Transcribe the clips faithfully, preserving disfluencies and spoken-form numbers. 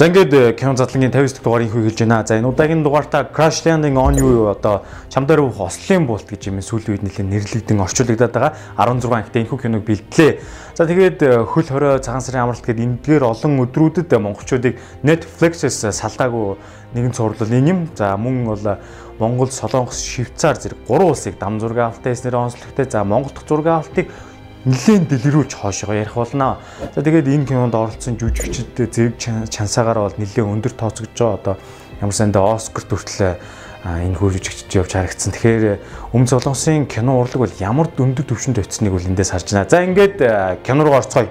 За ингээд кино задлангийн тавьж дахь дугаарыг хүү хэлж байна. За энэ удаагийн дугаартаа Crash Landing on You одоо чамдаар бүх Ослын булт гэж юм сүүлийн үед нэлээд нэрлэгдэн орчуулагдаад байгаа. арван зургаан ихтэй энэхүү киног бэлдлээ. За тэгээд хөл хорой цагаан сарын амралт гэдэг эндгээр олон өдрүүдэд монголчуудыг Netflix-с салдаагүй нэгэн цуврал энэ юм. За мөн бол Монгол, Солонгос, Швейцар зэрэг гурван улсыг дам зураг авалттай эснэр онцлогтой. За Монгол дахь зураг авалтыг нэлээд дэлгэрүүлж хоошоо ярих болно. За тэгээд энэ кинонд оролцсон жүжигчид зэрэг чансаагаар бол нэлээд өндөр тооцогдож байгаа. Одоо ямар сандаа Оскар хүртэл энэ хүү жүжигчид явж харагдсан. Тэгэхээр өмнө Солонгосын кино урлаг бол ямар өндөр түвшинд очсныг бол эндээс харж байна. За ингээд кино руу орцгоё.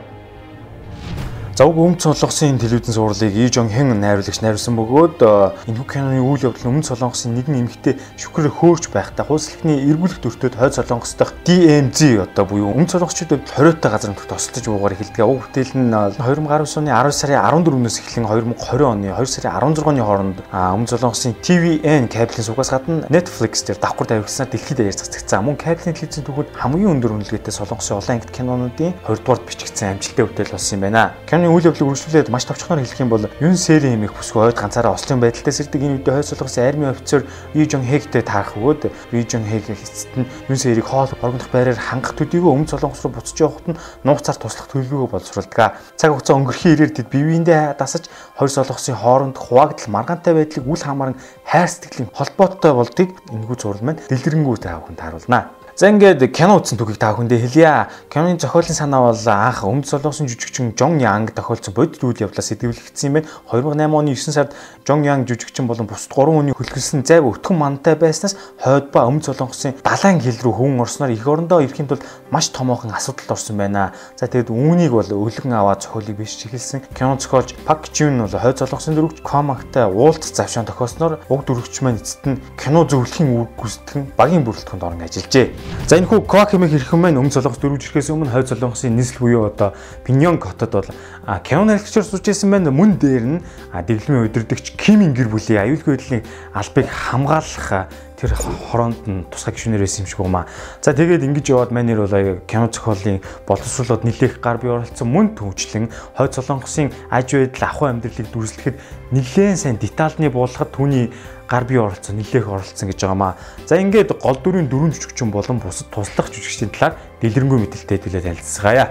За уг өмнө Солонгосын телевизэн сурлыг Lee Jong-hyun найруулагч найруулсан бөгөөд энэ киноны үйл явдал өмнө Солонгосын нэгэн эмэгтэй шүхрээр хөөрч байхдаа хууслахны эргүүлэх төртөд хойд Солонгос дахь ди эм зэ одоо буюу өмнө Солонгосчуудад хориотой газар нутагт тосолдож уугаар эхэлдэг. Уг бүтээл нь две тысячи двадцать оны арван сарын арван дөрөвнөөс эхлэн две тысячи двадцать оны two сарын арван зургааны хооронд өмнө Солонгосын ти ви эн кабелийн сугаас гадна Netflix дээр давхар тавигдсанаар дэлхийд даяар цацагдсан. Мөн кабелийн телевизэн түүхэд хамгийн өндөр үнэлгээтэй Солонгосын олон ангит кинонуудын two дугаарт бичигдсэн амжилттай бүтээл болсон юм байна. Үйл явдлыг үргэлжлүүлээд маш товчхоноор хэлэх юм бол Юн Сэри хэмээх бүсгүй ойд ганцаараа Ослын байдалтай сэрдэг энэ үедээ хойд Солонгосын армийн офицер Lee Jong-hyunтэй таарах өгөөд Lee Jong-hyun эцэст нь Юн Сэрийг хоол хорогдох байраар хангах төдийгүй өмнө Солонгос руу буцаж явахад нь нууцаар туслах төлөвлөгөө боловсруулдаг. Цаг хугацаа өнгөрөхийн ирээр тэд бие биендээ дасаж хоёр Солонгосын хооронд хуваагдал маргаантай байдлыг үл хамааран хайр сэтгэлийн холбоотой болдгийг энэхүү зураг маань дэлгэрэнгүй та бүхэнд харуулна. За ингээд кино үзсэн түүхийг та бүхэндээ хэлье. Киноны зохиолын санаа бол анх өмнө Солонгосын жүжигчин Жон Янг тохиолдсон бодит үйл явдлаас сэдвүүлэгдсэн юм байна. two thousand eight оны нine сард Жон Янг жүжигчин болон бусад гурван хүний хөлгөлсөн зайг өтгөн мантай байснаас хойд ба өмнө Солонгосын далайн хил рүү хүн орсноор их орондоо ирэхийн тулд маш томоохон асуудалд орсон байна. За тэгээд үүнийг бол өлгөн аваад зохиолыг бичиж эхэлсэн. Кино зохиолч Пак Жун бол хойд Солонгосын дөрөвч Комагтай уулз завшаан тохиолсноор уг дөрөвч маань эцэст нь кино зөвлөхийн үүрэг гүйцэтгэн багийн бүрэлдэхүүнд орон ажиллажээ. За энэ хүү Квак хэмээх хэрхэн маань өмнө Солонгос дөрвж ирэхээс өмнө хойд Солонгосын нийслэл буюу одоо Пиньонг хотод бол кино найруулагчаар сууж байсан байна. Мөн дээр нь дэглэмийн удирдагч Кимийн гэр бүлийн аюулгүй байдлын албыг хамгаалах тэр хороонд нь тусгай гишүүнээр байсан юм шиг байна. За тэгээд ингэж яваад манер бол кино зохиолын боловсруулалт нэлээх гар бие оролцсон мөн төвчлэн хойд Солонгосын аж байдал ахуй амьдралыг дүрслэхэд нэлээд сайн детальны буулгахад түүний гар бие оролцсон нэлээх оролцсон гэж байгаамаа. За ингээд гол дүрийн дөрвөн жүжигчин болон бусад туслах жүжигчдийн талаар дэлгэрэнгүй мэдээлэлтэй хэлээд танилцгаая.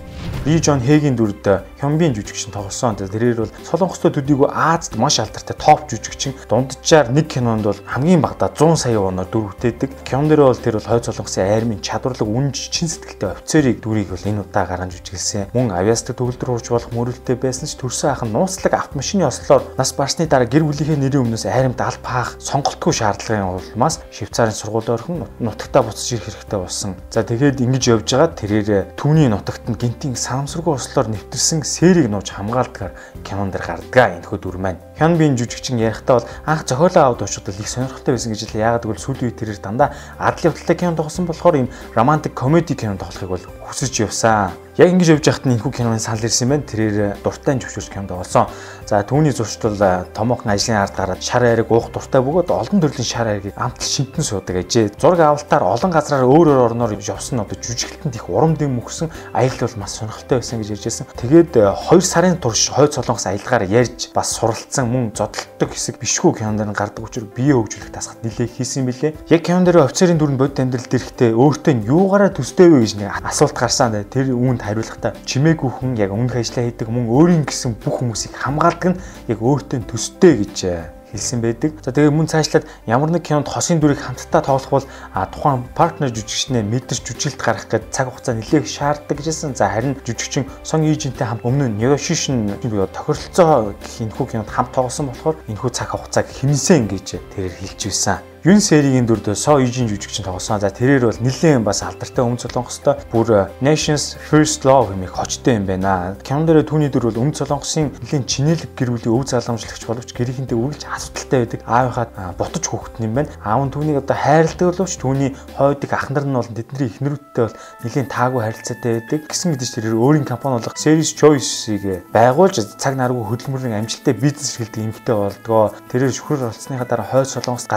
Lee Jong-hyun дүрд Хёнбин жүжигчин тоглосон. Тэрээр бол Солонгостой төдийгүй Азад маш алдартай топ жүжигчин. Дунджаар нэг кинонд бол хамгийн багадаа one hundred сая воноор дүр бүтээдэг. Кинон дээр бол тэр бол хойд Солонгосын армийн чадварлаг үнж чин сэтгэлтэй офицерыг дүрийг бол энэ удаа гаргаж жүжиглсэн. Мөн авиастик төгөлдөр хурж болох мөрөлдтэй байсан ч төрсөн ах нь нууцлаг автомашины ослоор нас барсны дараа гэр бүлийнхээ нэрийн өмнөөс аримд аль паах сонголтгүй шаардлагын улмаас Швейцарын сургууль орхон нутагтаа буцаж ирэх хэрэгтэй болсон. За тэгээд ингэж явж байгаа тэрээр түүний нутагт нь гинтийн санамсаргүй ослоор нэвтэрсэн сэрийг нууж хамгаалдгаар кинон дээр гардаг энэхүү дүр маань. Хёнбин жүжигчин ярихдаа бол анх зохиолоо аваад уушдад их сонирхолтой байсан гэж л яагаад гэвэл сүүлийн үед тэрээр дандаа адал явдалтай кино тоглосон болохоор ийм романтик комеди кино тоглохыг бол хүсэж явсан. Яг ингэж явж байхад нь энэхүү киноны санал ирсэн байна. Тэрээр дуртай зөвшөөрч кино тоглосон. За түүний зурчд бол томоохон ажлын ард гараад шар айрыг уух дуртай бөгөөд олон төрлийн шар айрыг амтл шинтэн суудаг ажээ. Зураг авалтаар олон газраар өөр өөр орноор явсан одоо жүжиглэлтэнд их урам дэм мөхсөн аялал бол маш сонирхолтой байсан гэж ярьжсэн. Тэгээд two сарын турш хойд Солонгос аялгаар ярьж бас суралцсан мөн зодтолдог хэсэг бишгүй кинон дээр гардаг учраас бие хөгжүүлэх тасгал нэлээд хийсэн билээ. Яг кинон дээр офицерын дүрэн бодит амьдралд ирэхдээ өөртөө нь юугаараа төстэй вэ гэж нэг асуулт гарсан. Тэр үүнд хариулахдаа чимээгүй хүн яг өмнөх ажиллаа хийдэг мөн өөрийн гэсэн бүх хүмүүсийг хамгаалдаг нь яг өөртөө төстэй гэж хэлсэн байдаг. За тэгээ мөн цаашлаад ямар нэг кинонд хосын дүрийг хамтдаа тоглох бол тухайн партнер жүжигчнээ мэдэрч жүжиглэлт гаргах гэдэг цаг хугацаа нэлээд шаарддаг гэжсэн. За харин жүжигчин Сон Ижинтэй хамт өмнө нь Йошишин буюу тохиролцоо гэх энэхүү кинонд хамт тоглосон болохоор энэхүү цаг хугацааг хэмнэсэн гэж тэрээр хэлж байсан. Юн Сэригийн дүрд Со Ижин жүжигчин тоглосон. За тэрээр бол нэлээд бас алдартай өмнө Солонгостой бүр Nation's First Love хэмээх хочтой юм байна. Кинон дээр түүний дүр бол өмнө Солонгосын нэлээд чинэлэг гэр бүлийн өв залгамжлагч боловч гэрийнхэнтэй үргэлж асуудалтай байдаг. Аавынхаа бутаж хүүхэд юм байна. Аав нь түүнийг одоо хайрладаг боловч түүний хойдыг ах нар нь бол тэдний эхнэрүүдтэй бол нэлээд таагүй харилцаатай байдаг. Гэсэн мэдээж тэрээр өөрийн компани болох Series Choice-ийг байгуулж цаг наргүй хөдөлмөрийн амжилттай бизнес эрхэлдэг эмэгтэй болдгоо. Тэрээр шүхрээр олцсныхаа дараа хойд Солонгост газардаж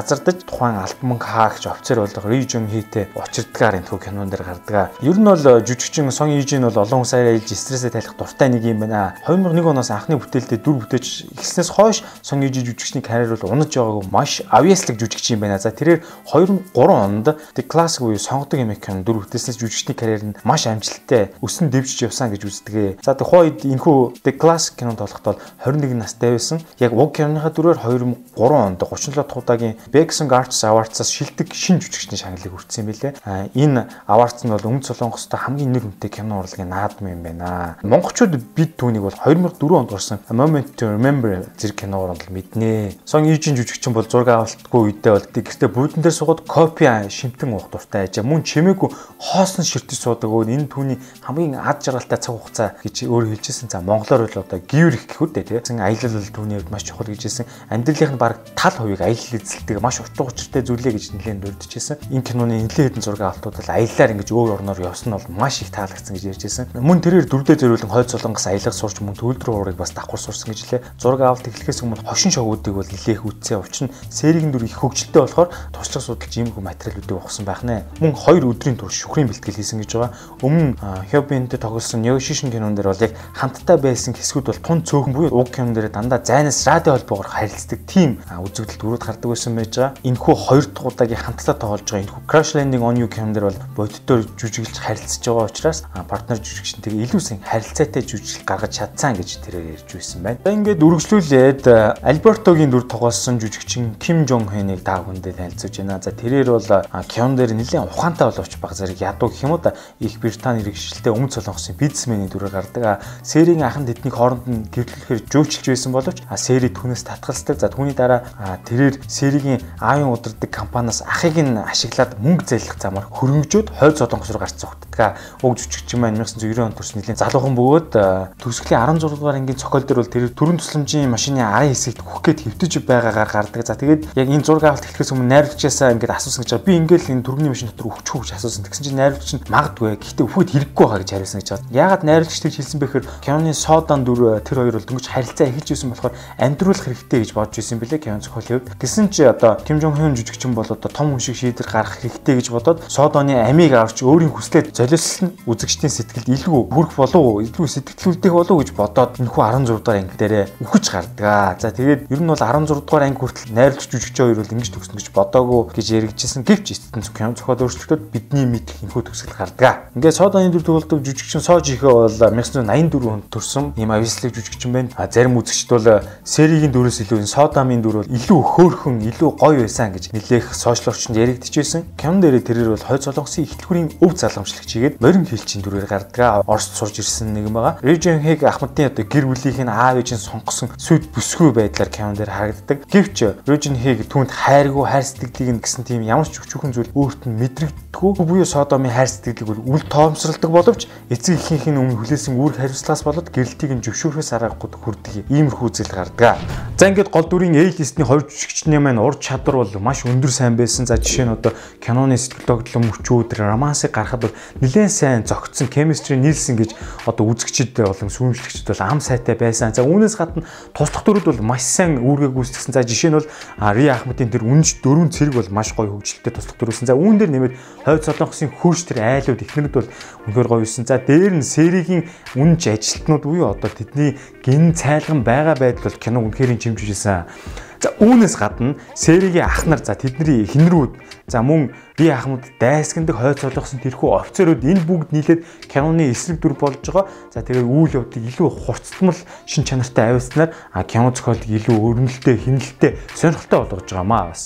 тухайн альбом хаагч офицер болох Ri Jung-hee-тэй учирдгаар энэ тхүү кинон дээр гардаг. Ер нь бол жүжигчин Son Ye-jin бол олон хүмүүс айлж стрессээ тайлах дуртай нэг юм байна. две тысячи один оноос анхны бүтээлдээ дүр бүтээж эхлснээс хойш Son Ye-jin жүжигчний карьер бол унаж байгаагүй маш obviously жүжигчин юм байна. За тэрээр две тысячи три онд The Classic буюу сонгодог юм кинон дүр бүтээснээс жүжигчний карьер нь маш амжилттай өсөн дэвжиж явсан гэж үздэг. За тухайн үед энэхүү The Classic кинонд тоглохдоо двадцать one настай байсан. Яг уг киноныхаа дүрээр две тысячи три онд тридцать seven дахь удаагийн Best Arts Awards-аас шилдэг шинэ жүжигчний шагналыг хүртсэн юм билээ. Энэ awards нь бол Өмнөд Солонгост хамгийн нэр хүнтэй кино урлагийн наадам юм байна. Монголчууд бид түүнийг бол две тысячи four онд гарсан A Moment to Remember зэрэг киноор л мэднэ. Son Ye-jin жүжигчин бол зураг авалтгүй үедээ бол гэртээ буудан дээр суугаад копи шимтэн уух дуртай ажаа. Мөн чимээгүй хоосон ширтэж суудаг өө энэ түүний хамгийн ад жаргалтай цаг хугацаа гэж өөр хэлжсэн. За монголоор бол одоо гівэр их гэхүү дээ тийм. Аялал бол түүний хувьд маш чухал гэж хэлсэн. Амьдралынх нь баг тал хувийг аялал эзэлдэг маш утга учиртай зүйлээ гэж нэлээд дурдчихсан. Энэ киноны нэлээд хэдэн зураг авалтууд бол аяллаар ингэж өөр орноор явсан нь бол маш их таалагдсан гэж ярьжсэн. Мөн тэрээр дөрвдөө зориулан хойд солонгос аялах сурч мөн төвлөрөө уурыг бас давхар сурсан гэж лээ. Зураг авалт эхлэхээс өмнө хошин шогуудыг бол нэлээх үтсэн учир нь серийн дүр их хөгжилтэй болохоор туршлага судалж иймэрхүү материалуудыг ухсан байх нэ. Мөн хоёр өдрийн турш шүхрийн бэлтгэл хийсэн гэж байгаа. Өмнө Hyobinтэй тоглосон Negotiation кинон дээр бол яг хамтдаа байсан хэсгүүд бол тун цөөхөн буюу уг кинон дээр дандаа зайнаас радио холбоогоор харилцдаг тийм үзэгдэл дүрүүд гардаг байсан байж байгаа. Энэхүү хоёр дахь удаагийн хамтдаа тоглож байгаа энэхүү Crash Landing on You кинон дээр бол бодитоор жүжиглж харилцаж байгаа учраас партнер жүжигчнтэйгээ илүү сайн харилцаатай жүжиглэл гаргаж чадсан гэж тэрээр ярьж байсан байна. За ингээд үргэлжлүүлээд Альбертогийн дүр тоглосон жүжигчин Kim Jong-hee-ийг та бүхэндээ танилцуулж байна. За тэрээр бол кинон дээр нэлээд ухаантай боловч баг зэрэг ядуу гэх юм уу да Их Британи иргэшилтэй Өмнөд Солонгосын бизнесменийн дүрээр гардаг. Серийн анхан тэднийг хооронд нь гэрлэхээр жөөчилж байсан боловч сери түүнээс татгалздаг. За түүний дараа тэрээр серигийн аавын удирдаг компаниас ахыг нь ашиглаад мөнгө зайлах замаар хөрөнгөжөөд хойд Солонгос руу гарч зогтдаг. Уг жүжигчин маань nineteen ninety онд төрс нэлийн залуухан бөгөөд төгсгөлийн дөрвөн дугаар ангийн цокол дээр бол тэрээр төрийн тусламжийн машины арын хэсэгт хөх гээд хэвтэж байгаагаар гардаг. За тэгээд яг энэ зураг авалт эхлэхээс өмнө найруулагчаасаа ингээд асуусан гэж байгаа. Би ингээд энэ төрөний машин дотор өгчих үү гэж асуусан. Тэгсэн чинь найруулагч нь магадгүй. Гэхдээ өгөхөд хэрэггүй байгаа гэж хариулсан гэж байна. Яагаад найруулагч тэр хэлсэн бэхээр киноны соодан дүр тэр хоёр бол дөнгөж харилцаа эхэлж байсан болохоор амьдруулах хэрэгтэй гэж бодож байсан юм билээ кино зохиолын хувьд. Гэсэн чи одоо Kim Jong-hee жүжигчин бол одоо том хүн шиг шийдвэр гаргах хэрэгтэй гэж бодоод содоны амийг авч өөрийн хүслээр золиослон үзэгчдийн сэтгэлд илүү хүрэх болов уу, илүү сэтгэлүүлдэх болов уу гэж бодоод энэхүү дөрвөн дугаар анги дээрээ үхэж гардаг. За тэгээд ер нь бол дөрвөн дугаар анги хүртэл найруулагч жүжигчин хоёр бол ингэж төгснө гэж бодоагүй гэж яригдчихсэн. Гэвч эцэстэн кино зохиол өөрчлөлтөд бидний мэдэх энэхүү төгсгөл гардаг. Ингээд содоны дүр тоглодог жүжигчин Соо Жихээ бол nineteen ninety-four онд төрсөн ийм авьяаслаг жүжигчин байна. А зарим үзэгчд бол серигийн дүрээс илүү Содамын дүр бол илүү хөөрхөн, илүү гоё байсан гэж нэлээх сошиал орчинд яригдчихсэн. Кинон дээр тэрээр бол хойд Солонгосын их дэлгүүрийн өв залгамжлагч хийгээд морин хэлчин дүрээр гардаг. Оросд сурж ирсэн нэгэн байгаа. Ri Jung-hee Ахмадны одоо гэр бүлийнх нь аав ээж нь сонгосон сүд бүсгүй байдлаар кинон дээр харагддаг. Гэвч Ri Jung-hee түүнд хайргүй хайр сэтгэлийг нь гэсэн тийм ямар ч өчүүхэн зүйл өөрт нь мэдрэгдэхгүй. Буюу Содомын хайр сэтгэлийг бол үл тоомсралдаг боловч эцэг эхийнхээ өмнө хүлээсэн үүрэг хариуцлагаас болоод гэрэлтийг нь зөвшөөрөхөөс аргагүй хүрдэг иймэрхүү зүйл гардаг. За ингээд гол дүрийн A-листний хоёр жүжигчний маань ур чадвар бол маш өндөр сайн байсан. За жишээ нь одоо киноны сэтгэл тогтлон мөчүүд романсыг гаргахад бол нэлээд сайн зөгцсөн chemistry нийлсэн гэж одоо үзэгчид болон сүймжлэгчид бол ам сайтай байсан. За үүнээс гадна туслах дүрүүд бол маш сайн үүргээ гүйцэтгсэн. За жишээ нь бол Ри Ахмадын тэр үнж дөрвөн цэрэг бол маш гоё хөгжилтэй туслах дүрсэн. За үүн дээр нэмээд хойд Солонгосын хөрш тэр айлууд эхнэрд бол үнэхээр гоё байсан. За дээр нь серигийн үнж ажилтнууд буюу одоо тэдний гин цайлган байгаа байдал бол кино үнэхээр чимжижсэн. За үүнээс гадна серигийн ах нар за тэдний эхнэрүүд за мөн Ри Ахмад дайсагндаг хойд Солонгосын тэрхүү офицерууд энэ бүгд нийлээд киноны эсрэг дүр болж байгаа. За тэгээд үйл явдлыг илүү хурцтмал шин чанартай авьяаснаар кино зохиолыг илүү өрнөлттэй, хяналттай, сонирхолтой болгож байгаа маа бас.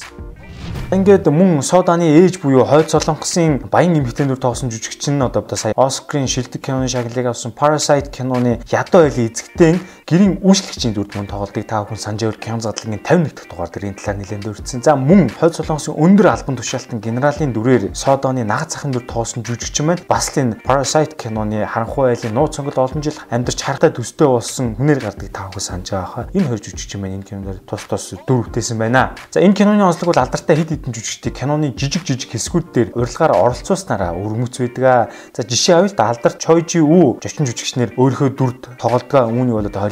Ингээд мөн Соданы ээж буюу хойд Солонгосын баян эмэгтэй дүр тоглосон жүжигчин одоо одоо сая Оскарын шилдэг киноны шагналыг авсан Parasite киноны ядуу айлын эзэгтэн гэрийн үйлчлэгчийн дүрд мөн тоглодгийг та бүхэн санаж байвал кино задлагын fifty дахь дугаар дээр энэ талаар нэлээд дурдсан. За мөн хойд Солонгосын өндөр албан тушаалтан генералын дүрээр Содоны нагц захын дүр тоглосон жүжигчин байна. Бас л энэ Parasite киноны харанхуй айлын нууц сонгол олон жил амьдарч харахтай төстэй болсон хүнээр гардаг та бүхэн санаж байгаа хаа. Энэ хоёр жүжигчин маань энэ кинонд тус тус дүр бүтээсэн байна. За энэ киноны онцлог бол алдартай хэд хэдэн жүжигчдийг киноны жижиг жижиг хэсгүүд дээр урилгаар оролцуулснараа өргөмөц байдаг. За жишээ авъя л да алдар Чой Жи Ву зочин жүжигчнэр өөрийнхөө дүрд тоглодгоо үүнийг бол одоо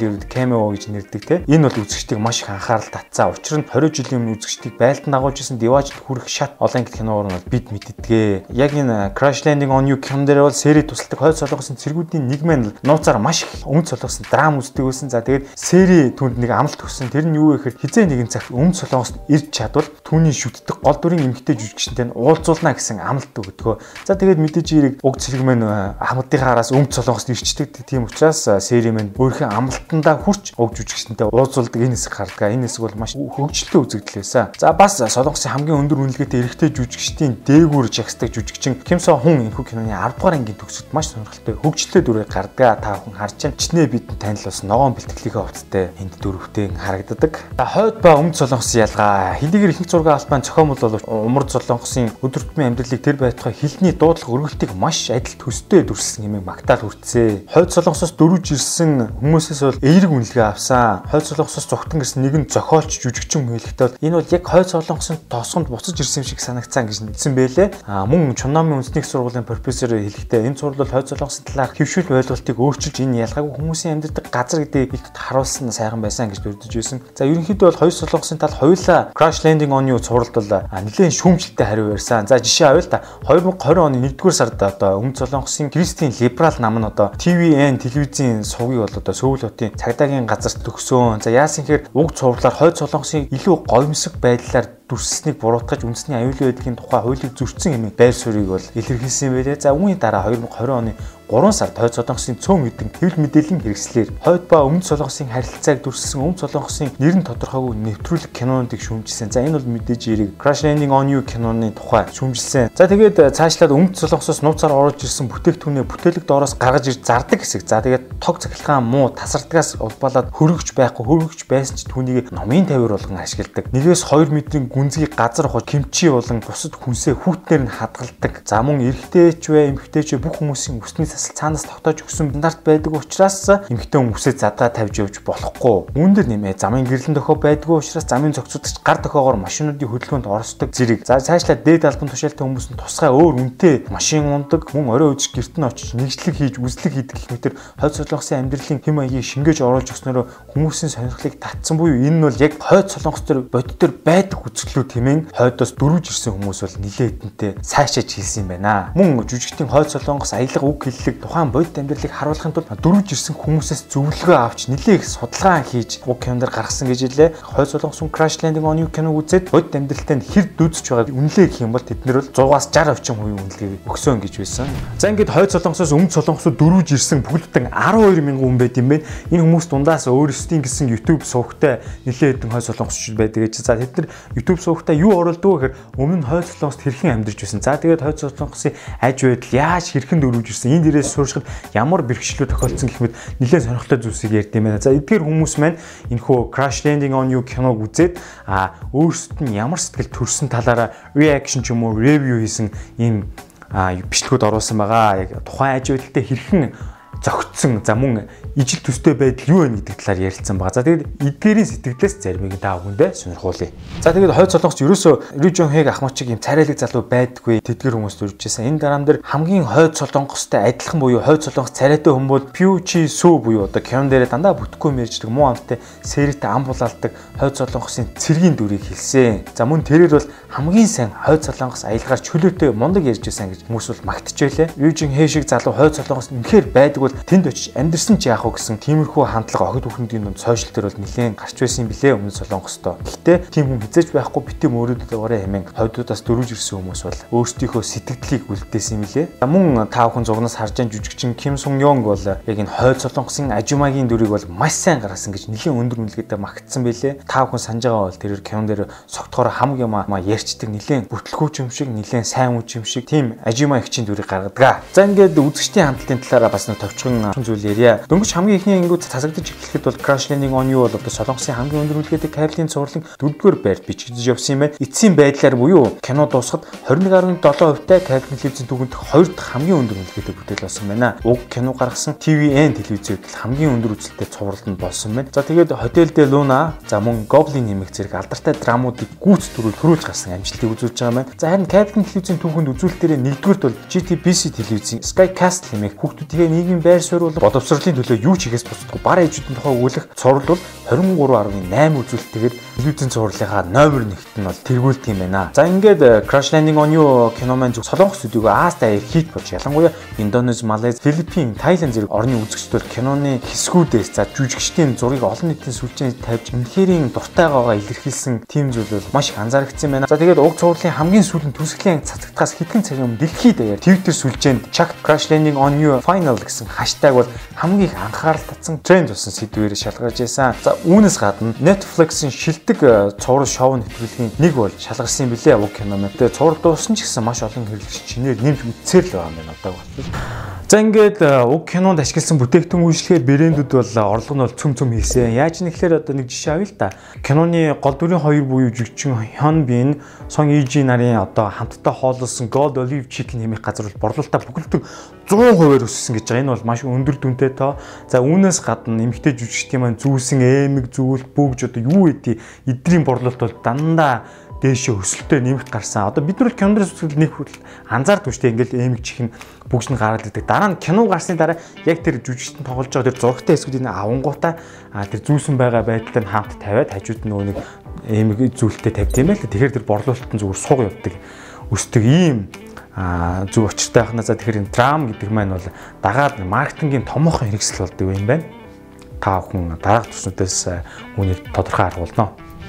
ерөөд cameo гэж нэрдэг те. Энэ бол үзэгчдийг маш их анхаарал татсан. Учир нь twenty жилийн өмнө үзэгчдийг байлдан дагуулж исэн Devajд хүрэх шат олон гэх киногоор нь бид мэддгээ. Яг энэ Crash Landing on You кинон дээр бол сери тусалдаг хойд солонгосын цэргүүдийн нэг мэн нууцаар маш их өмнө солонгосон драм үздэг байсан. За тэгээд сери түнд нэг амлалт өгсөн. Тэр нь юу вэ гэхээр хизээ нэгэн цагт өмнө солонгост ирж чадвал түүний шүтдэг гол дүрийн эмэгтэй жүжигчтэй нь уулзуулна гэсэн амлалт өгдөг. За тэгээд мэдээж ирэг уг цэрэг мэн хамтдынхаа араас өмнө солонгост ирчдэг. Тийм учраас сери мэн өөрийнхөө амлалтандаа хүрч уг жүжигчтэй уулзуулдаг. Энэ хэсэг гардаг. Энэ хэсэг бол маш хөгжилтэй үзэгдэл байсан. За бас солонгосын хамгийн өндөр үнэлгээтэй эрэгтэй жүжигчдийн дээгүүр жагсдаг жүжигчин Ким Со Хүн энэхүү киноны ten дугаар ангийн төгсөлд маш сонирхолтой хөгжилтэй дүрээр гардаг. Та бүхэн харж байна. Чичнээн бидэнд танил бас ногоон бэлтгэлийнхээ хувцастай энд дөрөвтэй харагддаг. Хойд ба өмнөд солонгосын ялгаа. Хэдийгээр ихэнх зургийн албан зохиомжтой бол умар солонгосын өдөр тутмын амьдралыг тэр байтугай хилний дуудлага өргөлтийг маш адил төстэй дүрсэн хэмээн магтаал хүртсэн. Хойд солонгосоос дөрвж ирсэн хүмүүсээс бол эерэг үнэлгээ авсан. Хойд солонгосоос зогтон гэсэн нэгэн зохиолч жүжигчин хэлэхдээ бол энэ бол яг хойд солонгосын тосгонд буцаж ирсэн юм шиг санагцсан гэж хэлсэн байлээ. А мөн Чоннамын үндэсний сургуулийн профессор хэлэхдээ энэ сурвал хойд солонгосын талаар хэвшил ойлголтыг өөрчилж энэ ялгаагүй хүмүүсийн амьдардаг газар гэдгийг ихд харуулсан сайхан байсан гэж дурдж байсан. За ерөнхийдөө бол хойд солонгосын тал хоёулаа Crash Landing on You сурвалд бол нэлээд шүүмжлэлтэй хариу ярьсан. За жишээ авъя л та. twenty twenty оны нэгдүгээр сард одоо өмнөд солонгосын Кристин Либерал нам нь одоо T V N телевизийн сувгийг бол одоо Сөүл хотын цагдаагийн газарт төгсөн. За яасан гэхээр уг цувралаар хойд солонгосын илүү говьмсог байдлаар дүрснийг буруутгаж үндэсний аюулгүй байдлын тухай хуулийг зөрчсөн хэмээн байр суурийг бол илэрхийлсэн байлээ. За үүний дараа twenty twenty оны гурван сард хойд солонгосын цөөн хэдэн хэвлэл мэдээллийн хэрэгслээр хойд ба өмнөд солонгосын харилцааг дүрссэн өмнөд солонгосын нэр нь тодорхойгүй нэвтрүүлэг кинонуудыг шүүмжилсэн. За энэ бол мэдээж эрэг Crash Landing on You киноны тухай шүүмжилсэн. За тэгээд цаашлаад өмнөд солонгосоос нууцаар орж ирсэн бүтээгдэхүүнээ бүтээлэг доороос гаргаж ирж зардаг хэсэг. За тэгээд тог цахилгаан муу тасардгаас улбалаад хөргөж байхгүй хөргөж байсан ч түүнийг номын тавир болгон ашигладаг. нэгээс two метрийн гүнзгийг газар хож кимчи болон бусад хүнсээ хүүтнэр нь хадгалдаг. За мөн эрэгтэй ч вэ эмэгтэй ч бүх хүмүүсийн өсний засал цаанаас тогтоож өгсөн стандарт байдаг учраас эмэгтэй хүн үсээ задаа тавьж явж болохгүй. Үүн дээр нэмээ замын гэрлэн дохио байдгүй учраас замын зохицуулагч гар дохиогоор машинуудын хөдөлгөөнд оросдог зэрэг. За цаашлаад дээд албан тушаалтай хүмүүс нь тусгай өөр үнэтэй машин ундаг, мөн орой үжиж гэрт нь очиж нэгжлэг хийж үзлэг хийдэг гэх мэтэр хойд солонгосын амьдралын хэм маягийг шингээж оруулж өгснөөр хүмүүсийн сонирхлыг татсан буюу энэ нь бол яг хойд солонгос төр бодит төр байдаг үзэсгэлүүд хэмээн хойдоос дөрвж ирсэн хүмүүс бол нэлээд хэдэнтэй сайшааж хэлсэн юм байна. Мөн жүжигчдийн хойд солонгос аялга үг хэллэг тухайн бодит амьдралыг харуулахын тулд дөрвж ирсэн хүмүүсээс зөвлөгөө авч нэлээд их судалгаа хийж уг кинонд гаргасан гэж хэлээ. Хойд солонгосын Crash Landing on You киног үзээд бодит амьдралтай хэр дүүцэж байгааг үнэлээ гэх юм бол тэднэр бол one hundred-аас sixty percent үнэлгээг өгсөн гэж байсан. За ингээд хойд солонгосоос өмнөд солонгосод дөрвж ирсэн бүгэлдэн twelve thousand хүн байд юм байна. Энэ хүмүүс дундаас өөрсдийн гэсэн YouTube сувагтай нэлээд хэдэн хойд солонгосчууд байдаг гэж. За тэд нар YouTube сувагтай юу оруулдаг вэ гэхээр өмнө нь хойд солонгост хэрхэн амьдарч байсан. За тэгээд хойд солонгосын аж байдал яаж хэрхэн дөрвж ирсэн. Энэ дээрээс суурьшихад ямар бэрхшээлүүд тохиолдсон гэх мэт нэлээд сонирхолтой зүйлсийг ярьд юм байна. За эдгээр хүмүүс маань энэхүү Crash Landing on You киног үзээд а өөрсдөд нь ямар сэтгэл төрсөн талаараа reaction ч юм уу review хийсэн ийм бичлэгүүд оруулсан байгаа. Яг тухайн аж байдалтай хэрхэн зөгцсөн. За мөн ижил төстэй байдал юу вэ гэдэг талаар ярилцсан байгаа. За тэгээд эдгээрийн сэтгэлээс заримыг та бүхэндээ сонирхуулъя. За тэгээд хойд солонгос ерөөсөө Ри Жон Хэг ахмад чиг юм царайлаг залуу байдаггүй. Тэдгэр хүмүүс дүржсэн. Энэ драм дээр хамгийн хойд солонгостой адилхан буюу хойд солонгос царайтай хүн бол Пью Чи Сүү буюу одоо кинон дээр дандаа бүтггүй мэрждэг муу амттай сэрэгтэй ам булаалдаг хойд солонгосын цэргийн дүрийг хэлсэн. За мөн тэрээр бол хамгийн сайн хойд солонгос аялгаар чөлөөтэй мундаг ярьж байсан гэж хүмүүс бол магтчихвэлээ. Ри Жон Хэг шиг залуу хойд солонгос үнэхээр байдаг тэнд очиж амьдэрсэн ч яах вэ гэсэн тиймэрхүү хандлага охид бүхэндийн дунд сошиал дээр бол нэлээд гарч байсан юм билээ өмнө солонгостой. Гэхдээ тийм хүн хизээж байхгүй битээ мөрөдөд уурай хэмээн хойдуудаас дөрвж ирсэн хүмүүс бол өөрсдийнхөө сэтгэлдлийг үлдээсэн юм билээ. Мөн та бүхэн зугнаас харж байгаа жүжигчин Ким Сун Йонг бол яг энэ хойд солонгосын ажимагийн дүрийг бол маш сайн гаргасан гэж нэлээд өндөр үнэлгээтэй магтсан билээ. Та бүхэн санаж байгаа бол тэрээр кинон дээр согтохоор хамаг юм аа ярьчдаг нэлээд бүтлгүүч юм шиг нэлээд сайн үуч юм шиг тийм ажима ихчийн дүрийг гаргадаг. За ингээд үзэгчдийн хандлтын талаараа бас нэг товчхон зүйл ярья. Дөнгөж хамгийн ихний ангиуд цасагдаж эхлэхэд бол Crash Landing on You бол одоо солонгосын хамгийн өндөр үнэлгээтэй кабелийн цувралын дөрөвдүгээр байрт бичигдэж явсан юм байна. Эцсийн байдлаар буюу кино дуусахад twenty-one point seven хувьтай кабелийн телевизийн түгэнд хоёр дахь хамгийн өндөр үнэлгээтэй бүтээл болсон байна. Уг кино гаргасан T V N телевизээр хамгийн өндөр үзэлттэй цувралд нь болсон байна. За тэгээд Hotel de Luna, за мөн Goblin нэмэх зэрэг алдартай драмуудыг гүйц төрүүл төрүүлж гарсан амжилтыг үзүүлж байгаа юм байна. За харин кабелийн телевизийн түгэнд үзүүлэлтээр нэгдүгээрт бол G T B C телевизийн Sky Castle нэмэх хүүхдүүдийн нийгмийн байр суурь бол боловсролын төлөө юу ч хийхээс бусдгүй бар ээжүүдийн тухай өгүүлэх цуврал бол двадцать три гаруй восемь үзүүлэлтээр телевизийн цувралынхаа номер нэгт нь бол тэргүүлт юм байна. За ингээд Crash Landing on You кино маань зөв Солонгос студиог Аз даяар хит болж ялангуяа Индонез, Малайз, Филиппин, Тайланд зэрэг орны үзэгчдүүд киноны хэсгүүдээс за жүжигчдийн зургийг олон нийтийн сүлжээнд тавьж үнэхэрийн дуртайгаагаа илэрхийлсэн тийм зүйл бол маш их анзаарэгдсэн байна. За тэгээд уг цувралын хамгийн сүүлийн төсөлийн цацагтгаас хэдхэн цагийн өмнө дэлхийд даяар Twitter сүлжээнд Chuck Crash Landing on You Final гэсэн хаштаг бол хамгийн их анхаарал татсан тренд болсон сэдвээр шалгарч байсан. За үүнээс гадна Netflix-ийн шилдэг цуврал шоу нэвтрүүлгийн нэг бол шалгарсан юм билээ уг кино маань. Тэгээд цуврал дууссан ч гэсэн маш олон хэрэглэгч чинээр нэмж үтсээр л байгаа юм байна одоо бол. За ингээд уг кинонд ашигласан бүтээгдэхүүн үйлчлэгээр брэндүүд бол орлого нь бол цөм цөм хийсэн. Яаж нэхлээр одоо нэг жишээ авъя л да. Киноны гол дүрийн хоёр буюу жүжигчин Hyun Bin, Song Ye-ji нарын одоо хамтдаа хооллосон Gold Olive Chicken хэмээх газар бол борлуулалтаа бүгд сто хувиар өссөн гэж байгаа. Энэ бол маш өндөр дүнтэй тоо. За үүнээс гадна эмэгтэй жүжигчдийн маань зүүсэн эмэг зүйлт бүгж одоо юу гэдэг эдрийн борлуулалт бол дандаа дээшээ өсөлтөө нэмэгт гарсан. Одоо бид нар кинонд үзвэл нэг анзаардаг шүү дээ. Ингээл эмэг чихэн бүгд нь гараад ирдэг. Дараа нь кино гарсны дараа яг тэр жүжигчдэн тоглож байгаа тэр зурагтай хэсгүүдийн авангуудаа тэр зүүсэн байгаа байдлаар хамт тавиад хажууд нөгөө нэг эмэг зүйлтэй тавьд юм байл. Тэгэхээр тэр борлуулалтын зүгээр сууг явдаг. Өсдөг ийм а зөв очиртай байхнаа. За тэгэхээр энэ драм гэдэг маань бол дагаад маркетингийн томоохон хэрэгсэл болдог юм байна. Та бүхэн дараах төснүүдээс үүнийг тодорхой харуулна.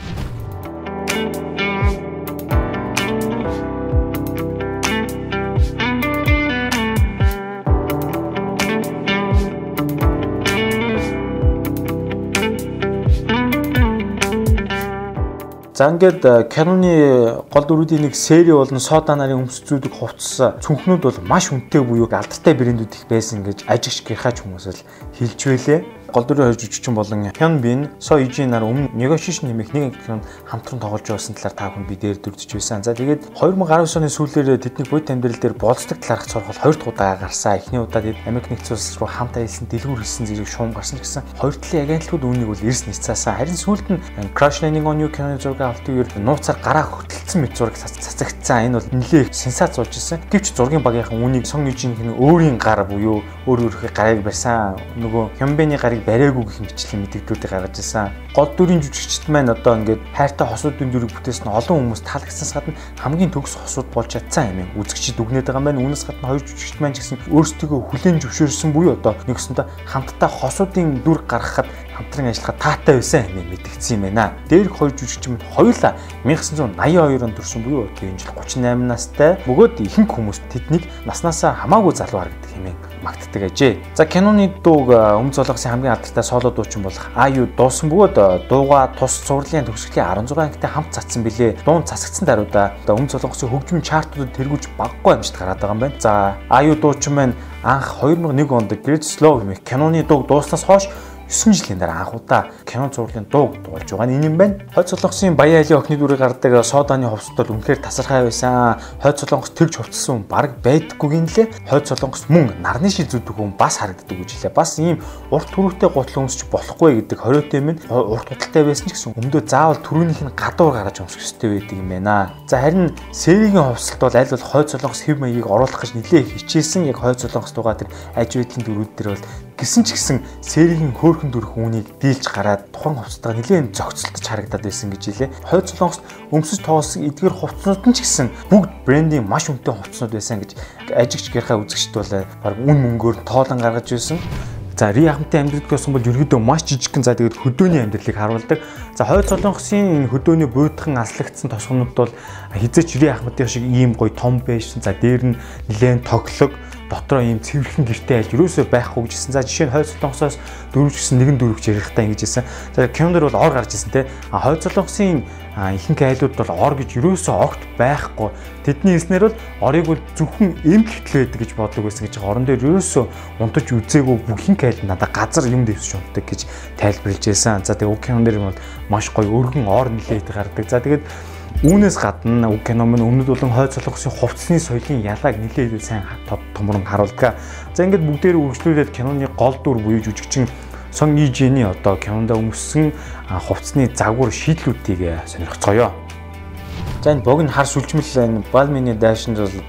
За ингээд киноны гол дүрүүдийн нэг сери болон сода нарын өмсцүүдийг хувцсан цүнхнүүд бол маш үнэтэй буюу алдартай брэндүүд их байсан гэж ажигчгийнхаа ч хүмүүс л хэлж байлээ. Гол дүрийн хоёр жүжигчин болон Hyun Bin, Song Ye-ji нар өмнө Negotiation нэмэх нэг кинонд хамтран тоглож байсан талаар та бүхэн бидээр дурдж байсан. За тэгээд две тысячи десять оны сүүлээр тэдний бод амьдрал дээр болцдог талаарх цорхол хоёр дахь удаа гарсан. Эхний удаа тэд Америк нэгдсэн улс руу хамт аялсан дэлгүүр хийсэн зэрэг шуум гарсан гэсэн. Хоёр талын агентлагууд үүнийг бол эрс ницаасан. Харин сүүлд нь Crash Landing on You киноны зураг авалтыг нууцаар гараа хөтөлсөн мэт зураг цацагдсан. Энэ бол нэлээд сенсац болж ирсэн. Гэвч зургийн багийнхан үүнийг Song Ye-ji-ийн өөрийн гар буюу өөр өөрийнхөө гарыг барьсан. Нөгөө Hyun Bin-ийн гарыг бариагүй гэх мэтчлийн мэдээллүүдийг гаргаж ирсэн. Гол дүрийн жүжигчд маань одоо ингээд хайртай хосуудын дүрийг бүтээсэн олон хүмүүс таалагдсанаас гадна хамгийн төгс хосууд болж чадсан юм. Үзэгчид дүгнээд байгаа маань үүнээс гадна хоёр жүжигчд маань ч гэсэн өөрсдөө хүлээн зөвшөөрсөн буюу одоо нэгсэндээ хамтдаа хосуудын дүр гаргахад хамтран ажиллахад таатай байсан юм мэдгдсэн юм байна. Дээрх хоёр жүжигчин маань хоёулаа найман восемьдесят two онд төрсэн буюу одоо энэ жил тридцать восемь настай. Бөгөөд ихэнх хүмүүс тэднийг наснаасаа хамаагүй залуу харагддаг хэмээн магтдаг ажээ. За киноны дууг өмнө золгосын хамгийн алдартай соло дуучин болох Аю дуусан бөгөөд дууга тус цувралын төгсгөлийн16 ангитай хамт цацсан билээ. Дуун цацагдсан даруйда одоо өмнө золгосын хөгжмийн чартуудад тэргүүлж баггүй амжилт гараад байгаа юм байна. За Аю дуучин маань анх две тысячи one онд Great Slow хэмээх киноны дууг дууснаас хойш нine жилийн дараа анх удаа кино зурлалын дууг дуулж байгаа нь энэ юм байна. Хойд Солонгосын Баян айлын охины дүрийг гардаг соданы хувцастал үнэхээр тасархай байсан. Хойд Солонгос тэгж хувцсан хүн баг байдаггүйг нэлээ. Хойд Солонгос мөн нарны шил зүддэг хүн бас харагддаг гэж хэлээ. Бас ийм урт түрүүтэй гутал өмсч болохгүй гэдэг хориотой юм. Урт гуталтай байсан ч гэсэн өмдөө заавал түрүүнийх нь гадуур гаргаж өмсөх ёстой байдаг юм байна. За харин серигийн хувцалт бол аль бол Хойд Солонгос хэв маягийг оруулах гэж нэлээ хичээсэн. Яг Хойд Солонгос тугаа тэр аж байдлын дүрүүд дээр бол гисэн ч гэсэн серигийн хөөрхөн дүрх үүнийг дийлж гараад тухайн хувцастайгаа нэлээд зохицолтож харагдаад байсан гэж хэлээ. Хойд Солонгост өмсөж тоолсон эдгээр хувцснууд нь ч гэсэн бүгд брендийн маш үнэтэй хувцснууд байсан гэж ажигч гэрхаа үзэгчд бол баг үн мөнгөөр тоолон гаргаж байсан. За Ри Ахмадын амьдрал гэсэн бол ерөөдөө маш жижигхэн за тэгээд хөдөөний амьдралыг харуулдаг. За Хойд Солонгосын энэ хөдөөний буйдхан аслагдсан тосгонууд бол хизээч Ри Ахмадын шиг ийм гоё том байсан. За дээр нь нэлээд тоглог дотроо ийм цэвэрхэн гэртэй айлж юусоо байхгүй гэжсэн. За жишээ нь Хойд Солонгосоос дөрвч гэсэн нэгэн дөрвч ярихтаа ингэж хэлсэн. За кинонд бол ор гарч ирсэн те. А Хойд Солонгосын ихэнх айлууд бол ор гэж юусоо огт байхгүй. Тэдний хэлснээр бол орыг бол зөвхөн эмгэлтэл байдаг гэж бодлого байсан гэж орон дээр юусоо унтаж үзээгүй бүхэнх айл надад газар юм дэвсэж унтдаг гэж тайлбарлаж байсан. За тэгээ уг кинон дээр бол маш гоё өргөн ор нэлээд гардаг. За тэгээд үүнээс гадна уг кино мань өмнөд болон Хойд Солонгосын хувцсны соёлын ялааг нэлээд сайн томрон харуулдаг. За ингээд бүгдээр үргэлжлүүлээд киноны гол дүр буюу жүжигчин Song Ye-ji-ний одоо кинонд өмссөн хувцсны загвар шийдлүүдийг сонирхцгоё. За энэ богино хар сүлжмэл энэ Balmain Dash-нд бол одоо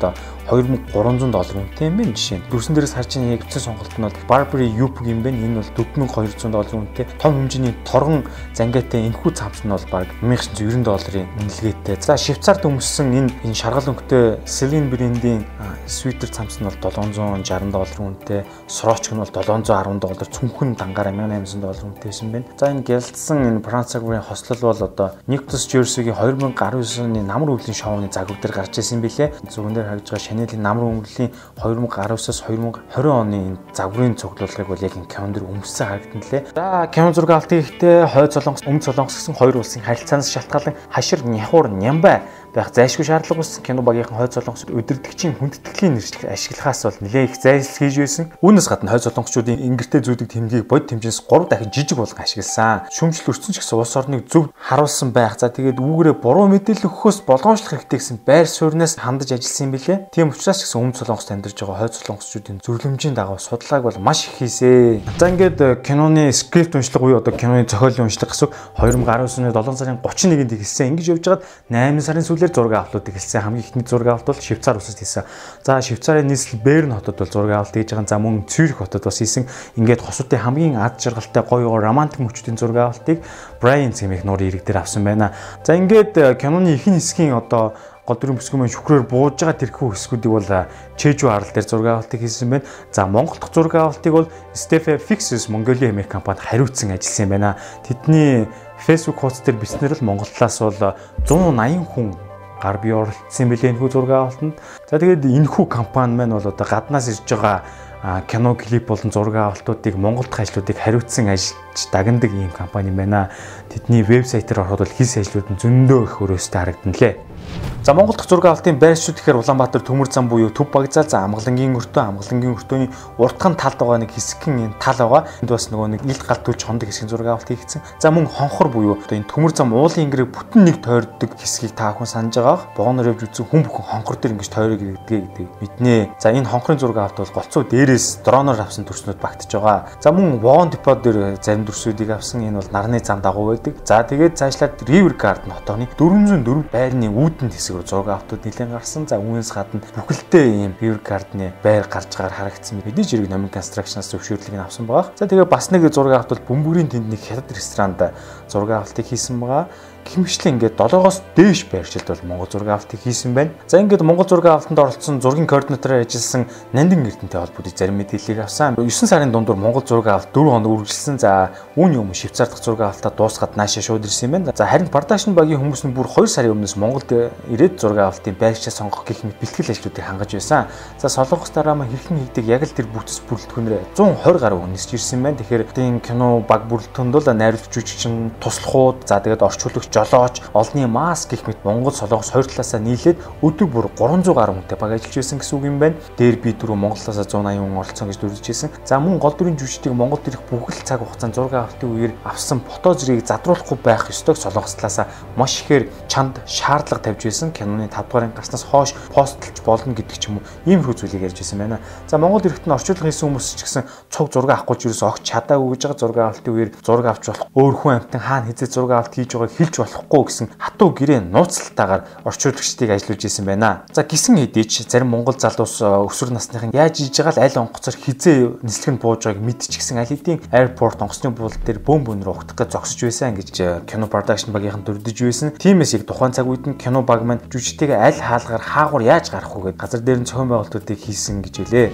two thousand three hundred доллар үнэтэй юм байна жишээ. Дүрсэн дээрээс харж байгаа яг үтсэн сонголт нь бол Burberry Youp юм байна. Энэ бол four thousand two hundred доллар үнэтэй. Том хэмжээний торгон зангиатай энэхүү цамц нь бол баг one thousand nine hundred ninety долларын үнэлгээтэй. За Швейцарт өмссөн энэ энэ шаргал өнгөтэй Celine брендийн свитер цамц нь бол seven hundred sixty доллар үнэтэй. Сорочк нь бол seven hundred ten доллар, цүнхэн дангаараа eighteen hundred доллар үнэтэй байсан байна. За энэ гялдсан энэ Францагийн хослол бол одоо Nicolas Jersey-гийн twenty nineteen оны намар өвлийн шоуны загвар дээр гарч ирсэн билээ. Зүгэн дээр харж байгаа Chanel-ийн намар өвлийн twenty nineteen-аас twenty twenty оны энэ загварын цуглуулгыг бол яг энэ Canon дээр өмссөн харагдана лээ. За Canon зураг авалт хийхдээ хойд Солонгос, өмнө Солонгос гэсэн хоёр улсын харилцаанаас шалтгаалan хашир, нявхуур, нямбай байх зайлшгүй шаардлага үүссэн. Кино багийнхан хойд Солонгосд удирдгчийн хүндэтгэлийн нэршлиг ашиглахаас бол нэлээд их зайлшгүй хийж байсан. Үүнээс гадна хойд солонгосчуудын ингэртэй зүйдэг тэмдгийг бодит хэмжээс three дахин жижиг болгон ашигласан. Шүүмжил өрцөн ч гэсэн улс орныг зөв харуулсан байх. За тэгээд үүгээрээ буруу мэдээлэл өгөхөөс болгоомжлох хэрэгтэй гэсэн байр сууриас хандаж ажилласан юм билээ. Тийм учраас ч гэсэн өмнө Солонгост амьдарч байгаа хойд солонгосчуудын зөвлөмжийн дагуу судалгааг бол маш их хийсэн. За ингээд киноны скрипт уншлага буюу одоо киноны зохиолын уншлага гэсэн twenty nineteen оны seven сарын thirty-first-нд хэлсэн. Ингэж явж хагаад eight сарын сүүлээр зураг авалтууд эхэлсэн. Хамгийн ихний зураг авалт бол Швейцар улсад хийсэн. За Швейцарын нийслэл Берн хотод бол зураг авалт хийж байгаа. За мөн Цюрих хотод бас хийсэн. Ингээд хосуудын хамгийн ад жаргалтай гоё гоё романтик мөчүүдийн зураг авалтыг Brian Cimэх нуур ирэг дээр авсан байна. За ингээд киноны ихэнх хэсгийн одоо гол дүрийн бүсгүйн шүхрээр бууж байгаа тэрхүү хэсгүүдийг бол Чежу арал дээр зураг авалтыг хийсэн байна. За Монгол дахь зураг авалтыг бол Stephe Fixes Mongolia хэмээх компани хариуцсан ажилласан байна. Тэдний Facebook хуудас дээр бичснээр л Монгол талаас бол one eighty хүн гар бие оролцсон билээ энэхүү зураг авалтанд. За тэгээд энэхүү компани маань бол одоо гаднаас ирж байгаа кино клип болон зураг авалтуудыг Монгол дахь ажлуудыг хариуцсан ажиллаж дагнадаг ийм компани байна. Тэдний вебсайтаар ороход бол хийс ажлууд нь зөндөө их өрөөстэй харагдана лээ. За Монгол дахь зураг авалтын байршууд гэхээр Улаанбаатар Төмөр зам буюу Төв Багзаа, за Амгалангийн өртөө, Амгалангийн өртөөний уртхан талд байгаа нэг хэсгэн энэ тал байгаа. Энд бас нөгөө нэг илт галт түлж хондог хэсгийн зураг авалт хийгдсэн. За мөн Хонхор буюу одоо энэ Төмөр зам уулын ингэрэг бүтэн нэг тойрдог хэсгийг та бүхэн санаж байгаа. Богоноор явж үзсэн хүн бүхэн Хонхор дээр ингэж тойрог иргэдэг гэдэг мэднэ. За энэ Хонхорын зураг авалт бол голцоо дээрээс дроноор авсан төрснүүд багтаж байгаа. За мөн Вон Депо дээр зарим төрсүүдийг авсан. Энэ бол нарны зам дагуу байдаг. За тэгээд цаашлаад River Garden хотооны four oh four байрны үүдэн хэсэг рүү зураг авалтууд нэлээд гарсан. За үүнээс гадна бүхэлдээ ийм River Garden-ы байр гарч байгаа харагдсан. Бидний жирэг Номын Construction-аас зөвшөөрлийг авсан байгаа. За тэгээд бас нэг зураг авалт бол Бөмбөрийн тэнд нэг хятад ресторанд зураг авалтыг хийсэн байгаа. Гэмшлэн ингээд долоогоос дээш байршилд бол Монгол зураг авалтыг хийсэн байна. За ингээд Монгол зураг авалтанд оролцсон зургийн координатороор ажилласан Нандин Эрдэнэтэй холбоотой зарим мэдээллийг авсан. nine сарын дундуур Монгол зураг авалт four хоног үргэлжилсэн. За үүний өмнө Швейцар дахь зураг авалтаа дуусгаад наашаа шууд ирсэн юм байна. За харин Production багийн хүмүүс нь бүр two сарын өмнөөс Монголд ирээд зураг авалтын байршаа сонгох гэх мэт бэлтгэл ажлуудыг хангаж байсан. За Солонгос дараа маань хэрхэн хийдэг яг л тэр бүтэц бүрэлдэхүүнээр one twenty гаруй үнэсч ирсэн байна. Тэгэхээр тийм кино баг бүрэлдэхүүнд бол найруулагч жүжигчин, туслахууд, за тэгээд орчуулагч, жолооч, олонний маск гэх мэт Монгол Солонгос хоёр талаасаа нийлээд өдөр бүр three hundred гаруй хүнтэй баг ажиллаж байсан гэсэн үг юм байна. Дээр би дөрөв Монголоос one eighty хүн оролцсон гэж дүржиж байсан. За мөн гол дүрийн жүжигчдийг Монголд ирэх бүхэл цаг хугацаанд зураг авалтын үеэр авсан фото зэргийг задруулахгүй байх ёстойг Солонгос талаасаа маш ихээр чанд шаардлага тавьж байсан. Киноны five дугаарыг гарснаас хойш постлж болно гэдэг ч юм уу иймэрхүү зүйлийг ярьж байсан байна. За Монгол ирэхэд нь орчуулга хийсэн хүмүүс ч гэсэн цуг зураг авахгүй ч ерөөс огт чадаагүй гэж байгаа. Зураг авалтын үеэр зураг авч болох өөр хүн амтан хаана хизээ зураг авалт хийж байгааг хэлж болохгүй гэсэн хатуу гэрээ нууцлалтаагаар орчуулагчдыг ажиллуулж исэн байна. За гисэн хэдийч зарим Монгол залуус өсвөр насныхан яаж хийж байгаа л аль онгоцоор хизээ нислэг нь бууж байгааг мэдчихсэн аль хэдийн аэропорт онгоцны буудлын дээр бөмб өнөр ухтах гэж зогсож байсан гэж кино production багийнхан дүрдэж байсан. Тиймээс яг тухайн цаг үед нь кино баг маань жүжигчтэйгээ аль хаалгаар хаагур яаж гарах вэ гэдэг газар дээр нь цохон байгуулалтуудыг хийсэн гэж хэлээ.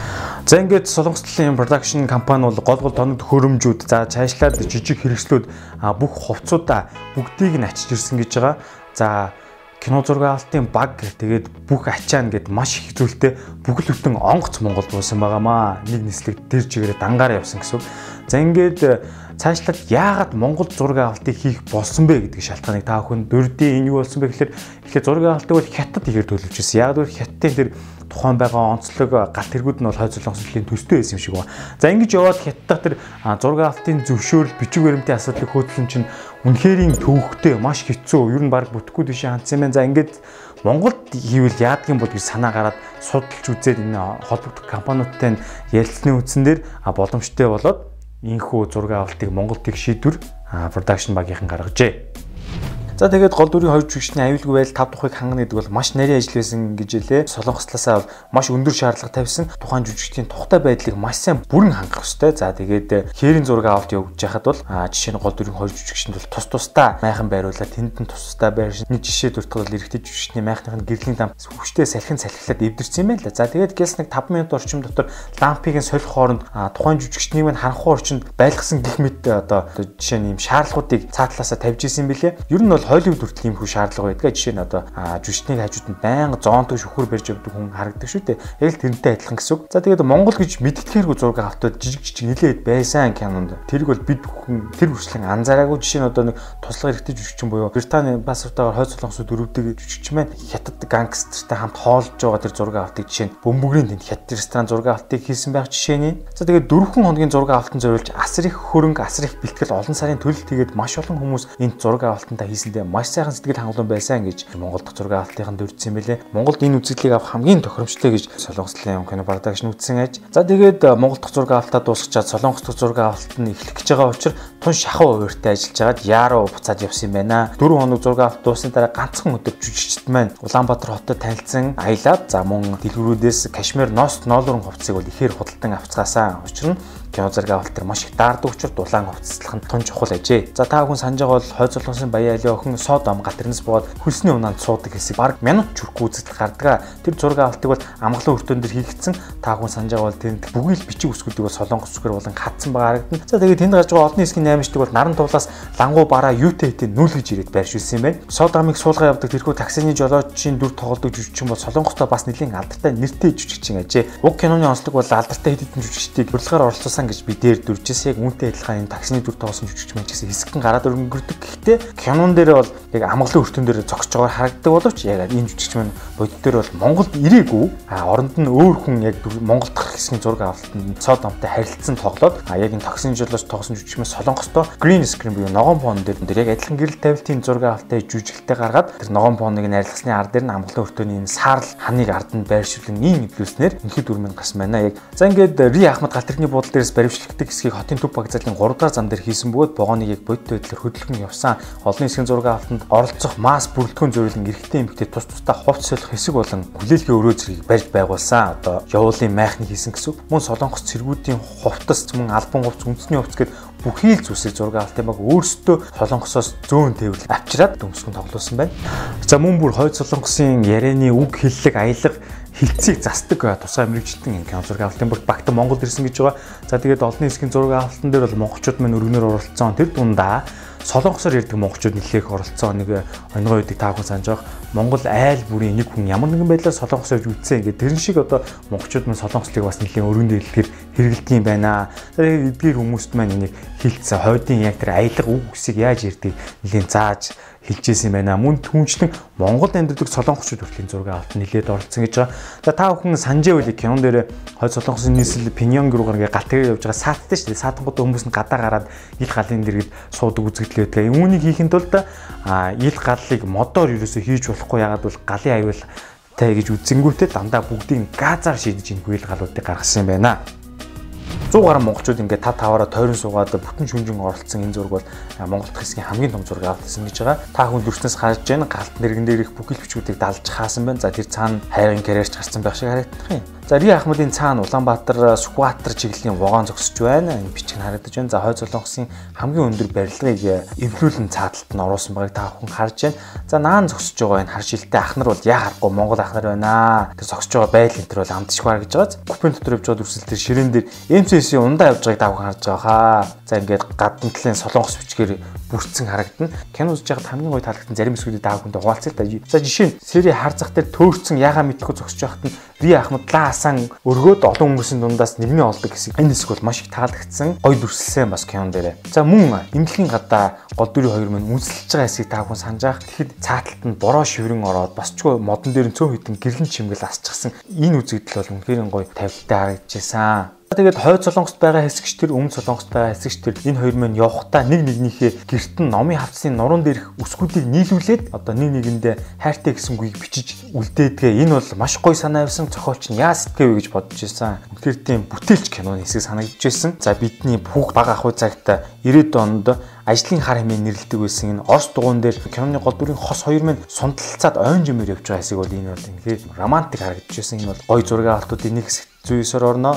За ингээд Солонгос талын production компани бол гол гол тоног хөрөмжүүд, за цаашлаад жижиг хэрэгслүүд бүх хувцуудаа бүгдийг нь ачиж ирсэн гэж байгаа. За кино зураг авалтын баг тэгээд бүх ачаан гэд маш их зүйлтэй бүхэл бүтэн онгоц Монголд буусан байгаамаа. Нэг нислэг тэр чигээрээ дангаараа явсан гэсэн. За ингээд цаашлаад яагаад Монгол зураг авалтыг хийх болсон бэ гэдэг шалтгааныг та бүхэн дөрдөө энэ юу болсон бэ гэхээр ихлэ зураг авалтыг бол хятад ихээр төлөвлөж байсан. Яг л хятадын тэр тухайн байгаа онцлог галт тэргүүд нь бол хойд солонгосын төстэй байсан юм шиг байна. За ингэж яваад хятадх тэр зураг авалтын зөвшөөрөл бичиг баримтын асуудлыг хөтлөн чинь үнэхэрийн төвөгтэй маш хэцүү. Ер нь баг бүтэхгүй дэше хандсан юм. За ингээд Монголд хийвэл яадгийн бол гэж санаа гараад судалж үзээд энэ холбогдох компаниудтай ярилцсны үндсэн дээр боломжтой болоод инхүү зураг авалтыг Монголд их шийдвэр production багийнхан гаргажээ. За тэгээд гол дүрийн хоёр жүжигчний аюулгүй байдал тав тухайг хангана гэдэг бол маш нарийн ажил байсан гэж хэлээ. Солонгослоосаа маш өндөр шаардлага тавьсан. Тухайн жүжигчдийн тухтай байдлыг маш сайн бүрэн хангах ёстой. За тэгээд хээрийн зураг авалт явуулж байхад бол жишээ нь гол дүрийн хоёр жүжигчинд бол тус тусдаа майхан байруулаад тэнд нь тус тусдаа байршин. Нэг жишээ дуртахад бол эрэгтэй жүжигчний майхных нь гэрлийн дам хүчтэй салхин салхилаад эвдэрсэн юм байна л. За тэгээд гээс нэг таван минут орчим дотор лампыг нь солих хооронд тухайн жүжигчнийг мань харанхуй орчинд байлгасан гэх мэт одоо жишээ нь юм шаардлагуудыг цаатлаасаа тавьж исэн билээ. Ер нь бол Холливуд хүртэл ийм хүү шаардлага байдаг. Жишээ нь одоо жүжигчнийг хажууд нь байнга зоонтог шүхэр барьж явдаг хүн харагдаг шүү дээ. Яг л тэрнтэй адилхан гэсэн үг. За тэгээд Монгол гэж мэддэхээргүй зураг авалтууд жижиг жижиг нилээд байсан кинонд. Тэрийг бол бид бүхэн тэр хүрчлэн анзаараагүй. Жишээ нь одоо нэг туслах эрэгтэй жүжигчин буюу Британий паспортоор хойд солонгосууд дөрөвдөг жүжигчин маань хятад гангстертай хамт хоолж байгаа тэр зураг авалтыг жишээ нь бөмбөгрийн тэнд хятад ресторан зураг авалтыг хийсэн байх жишээний. За тэгээд дөрвөн хоногийн зураг авалтанд зориулж асар их хөрөнгө, асар их бэлтгэл, олон сарын төлөлт хийгээд маш олон хүмүүс энэ зураг авалтандаа хийсэндээ маш сайхан сэтгэл хангалуун байсан гэж Монгол дахь зураг авалтын дурдсан байлээ. Монголд энэ үзэгдлийг авах хамгийн тохиромжтой гэж Солонгослын кино продакшн үзсэн аж. За тэгээд Монгол дахь зураг авалтаа дуусгачаад Солонгос дахь зураг авалт нь эхлэх гэж байгаа учраас тун шахуу хуваарьтай ажиллаж байгаад яаруу буцаад явсан юм байна. дөрвөн хоног зураг авалт дуусны дараа ганцхан өдөр жүжигчд маань Улаанбаатар хотод танилцсан аялаад за мөн дэлгүүрүүдээс Кашмир ност ноолорон хувцсыг бол ихээр худалдан авцгаасаа учир нь кино зураг авалт төр маш их даардаг учраас дулаан хувцаслах нь тун чухал ажээ. За та бүхэн санаж байгаа бол хойд солонгосын Баян айлын охин Содом гатрнаас боод хөлсний унаанд суудаг хэсэг баг минут чүрхгүй үзэгдэл гардаг. Тэр зураг авалтыг бол амгалан өртөөн дээр хийгдсэн. Та бүхэн санаж байгаа бол тэнд бүгийл бичиг үсгүүдийг бол солонгос зүгээр болон хатсан байгаа харагдана. За тэгээд тэнд гарч байгаа одны хэсгийн наймчдаг бол наран туулаас лангуу бараа юутэй хэдийн нүүлгэж ирээд байршуулсан юм байна. Содомыг суулгаа явдаг тэрхүү таксины жолоочийн дүр тоглодог жүжигчин бол солонгостой бас нэлийн алдартай нэртэй жүжигчин ажээ. Уг киноны онцлог бол алдартай хэд хэдэн жүжигчдийг урилгаар оролцуулсан гэж би дээр дүржээс яг үүнтэй адилхан энэ таксины дүр тоглосон жүжигч маань гэсэн хэсэгэн гараад өнгөрдөг. Гэхдээ кинон дээр бол яг амгалан өртөн дээр зогсож байгаа харагддаг боловч яг энэ жүжигч маань бодит дээр бол Монголд ирээгүй. А оронд нь өөр хүн яг Монгол дахь хэсгийн зураг авалтанд Содомтой харилцсан тоглоод а яг энэ таксины жолооч тоглосон жүжигч маань Солонгостой green screen буюу ногоон фон дээр дээр яг адилхан гэрэл тавилтын зураг авалттай жүжиглэлтэй гаргаад тэр ногоон фоныг найрлагсны ар дээр нь амгалан өртөөний энэ саарл ханыг ард нь байршуулсан ийм нэвлүүлснээр энэхэд дүрмэн гарсан байна. Яг за ингээд Ри Ахмад галтрэгний буудлын дээрээс баримтлагдаг хэсгийг хотын төв багцаалын гурав дахь зам дээр хийсэн бөгөөд вагоныг яг бодит байдлаар хөдөлгөн явсан. Олон хэсгийн зураг авалтанд оролцох масс бүрэлдэхүүн зориулан эрэгтэй эмэгтэй тус тусдаа хувц солих хэсэг болон хүлээлгийн өрөө зэргийг барьж байгуулсан. Одоо явуулын майхны хийсэн гэсэн. Мөн солонгос цэргүүдийн хувцас мөн албан хувцс үндэсний хувцс гэд бүхий л зүйлсийг зураг авалтын баг өөрсдөө солонгосоос зөөн тээврэл авчираад дөмсгөн тоглуулсан байна. За мөн бүр хойд солонгосын ярианы үг хэллэг аялга хилцийг засдаг тусгай мэрэгжилтэн кино зураг авалтын бүрт багтан Монголд ирсэн гэж байгаа. За тэгээд олон хэсгийн зураг авалтан дээр бол монголчууд маань өргөнөөр оролцсон. Тэр дундаа солонгосоор ярьдаг монголчууд нэлээх оролцсон. Нэг өнгөө үеийг та бүхэн санаж байгаа. Монгол айл бүрийн нэг хүн ямар нэгэн байдлаар солонгосоор үзсэн ингээд тэрэн шиг одоо монголчууд маань солонгослыг бас нэлээд өргөн дэлгэр хэрэгэлдэг юм байна. Тэгээд эдгээр хүмүүст маань энийг хилцээ хойдын яг тэр аялга үг үсийг яаж ярьдаг нэлээд зааж хэлжсэн юм байна. Мөн түнчлэн Монголд амьдардаг солонгосчууд хүртлийн зураг авалт нэлээд оролцсон гэж байгаа. За та бүхэн санджээ үл кинон дээр хойд солонгосын нийслэл Пиньонг руу гаргаа галтыг явж байгаа сааттай шүү дээ. Саатангууд хүмүүс нь гадаа гараад ил галын дэргэд суудаг үзэгдэл байдаг. Үүнийг хийхэд тулд а ил галыг модоор ерөөсөө хийж болохгүй ягаад бол галын аюул тай гэж үзэнгүүтээ дандаа бүгдийг газар шийдэж энэ ил галуудыг гаргасан юм байна. зуун гаруй монголчууд ингээд та таваараа тойрон суугаад бүтэн шүнжин оролцсон энэ зураг бол Монгол дахь хэсгийн хамгийн том зураг авалтсан гэж байгаа. Та хүн дүрснээс харж байна. Галт нэргэн дээрх бүхэл бичгүүдийг далж хаасан байна. За тэр цаана хайрын карьерч гарсан байх шиг харагдах юм. За Ри Ахмадын цаана Улаанбаатар Сүхбаатар чиглэлийн вагон зогсож байна. Энэ бичиг нь харагдаж байна. За хойд солонгосын хамгийн өндөр барилгыг эвлүүлэн цааталт нь оруулсан байгааг та бүхэн харж байна. За наан зогсож байгаа энэ хар шилтэй ахнар бол яа харахгүй Монгол ахнар байна. Тэр зогсож байгаа байдал энэ төр бол амтшгүй гэж байгаа. Купен дотор явж байгаа дүрсэл тэр ширээн дээр эм си эс-ийн ундаа явж байгааг та бүхэн харж байгаа хаа. За ингээд гадна талын солонгос бичгээр бүрдсэн харагдана. Кино үзэж байхад хамгийн гоё таалагдсан зарим хэсгүүдийг та бүхэндээ хуваалцъя л да. За жишээ нь сери хар зах дээр төөрцөн ягаа мэдхгүй зогсож байхад нь Ри Ахмад лаасан өргөөд олон хүмүүсийн дундаас нэрний олдог хэсэг. Энэ хэсэг бол маш их таалагдсан. Гоё дүрслэлсэн бас кинон дээр. За мөн эмнэлгийн гадаа гол дүрийн хоёр мань үнсэлж байгаа хэсгийг та бүхэн санаж байгаа. Тэгэхэд цааталт нь бороо шиврэн ороод басчгүй модон дээр нь цөөн хитэн гэрлэн чимгэл асчихсан. Энэ үзэгдэл бол үнэхээр гоё тавилттай харагдчихсан. Тэгээд хойд Солонгост байгаа хэсэгчдэр, өмнө Солонгост байгаа хэсэгчдэр энэ хоёр мань явхдаа нэг нэгнийхээ гэрт нь номын хавцны нуруунд ирэх үсгүүдийг нийлүүлээд одоо нэг нэгэндээ хайртай гэсэн үгийг бичиж үлдээдгээ. Энэ бол маш гоё санаа авсан. Зохиолч нь яа сэтгэв гэж бодож байсан. Үнэхээр тийм бүтээлч киноны хэсэг санагдаж байсан. За бидний хүүхд бага ахуй цагт ирээдүйн онд ажлын хар хэмээн нэрлэдэг байсан энэ Орос дугуун дээр киноны гол дүрийн хос хоёр мань сунталцаад ойн жимээр явж байгаа хэсэг бол энэ бол үнэхээр романтик харагдаж байсан. Энэ бол гоё зураг авалтуудын нэг хэсэг зүй ёсоор орно.